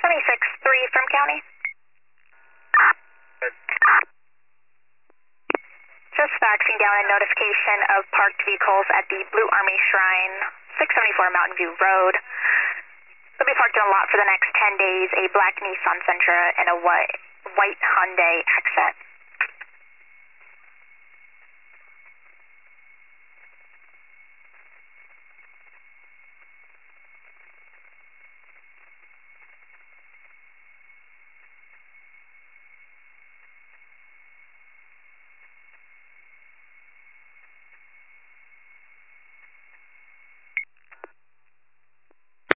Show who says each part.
Speaker 1: 76-3 from county. Just faxing down a notification of parked vehicles at the Blue Army Shrine, 674 Mountain View Road. They'll be parked in a lot for the next 10 days, a black Nissan Sentra and a white Hyundai Accent.